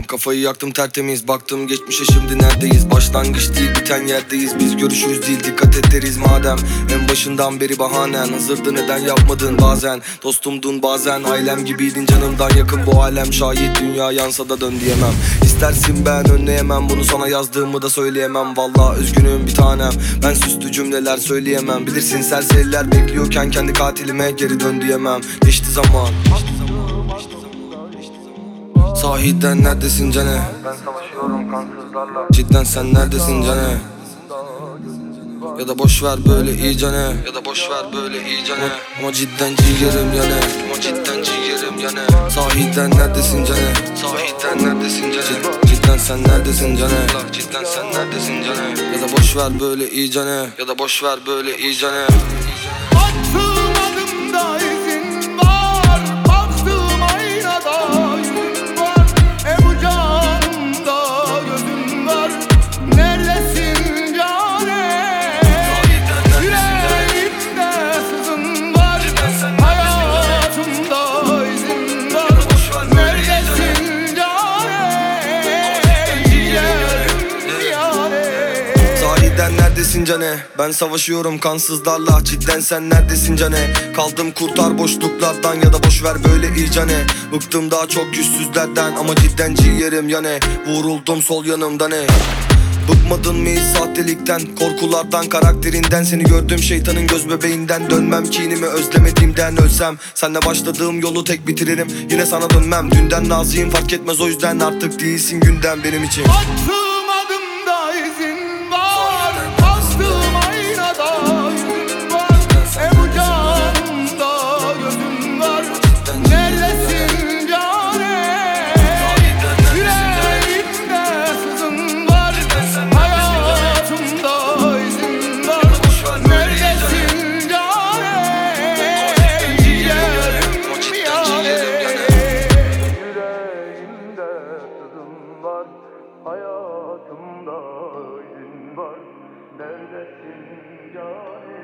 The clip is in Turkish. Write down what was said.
Kafayı yaktım tertemiz, baktım geçmişe şimdi neredeyiz? Başlangıç değil biten yerdeyiz, biz görüşürüz değil dikkat ederiz madem. En başından beri bahanen hazırdı, neden yapmadın bazen? Dostumdun bazen, ailem gibiydin canımdan yakın bu alem. Şayet dünya yansa da dön diyemem. İstersin ben önleyemem bunu, sana yazdığımı da söyleyemem. Vallahi üzgünüm bir tanem, ben süslü cümleler söyleyemem. Bilirsin serseriler bekliyorken kendi katilime geri dön diyemem. Geçti zaman. Sahiden neredesin cane? Ben savaşıyorum kansızlarla. Cidden sen neredesin cane? Ya da boş ver böyle iyicene, ya da boş ver böyle iyicene. Ama cidden ciğerim yane, ama cidden ciğerim yane. Sahiden neredesin cane? Sahiden neredesin cane? Cidden sen neredesin cane? Cidden sen neredesin cane? Ya da boş ver böyle iyicene, ya da boş ver böyle iyicene. Attığım adımda izin var, baktığım aynada yüzün var. Bu canımda gözün var, neredesin cane? Yüreğimde sızın var, hayatımda izin var. Neredesin cane? Ciğerim yâre. Sahiden neredesin cane? Ben savaşıyorum kansızlarla. Cidden sen neredesin cane? Kaldım kurtar boşluklardan, ya da boş ver böyle iyicene. Bıktım daha çok yüzsüzlerden, ama cidden ciğerim yane. Vuruldum sol yanımda ne? Bıkmadın mı hiç sahtelikten, korkulardan, karakterinden? Seni gördüm şeytanın göz bebeğinden. Dönmem kinimi özlemediğimden, ölsem senle başladığım yolu tek bitiririm. Yine sana dönmem, dünden razıyım fark etmez, o yüzden artık değilsin gündem benim için. Attığım adımda izin var, bastığım aynada yüzün var. Bu canımda gözün var, neredesin cane? Yüreğimde sızın var, hayatımda izin var. Neredesin cane? Ciğerim yâre. Yüreğimde sızım var, hayatımda izin var. Neredesin cane?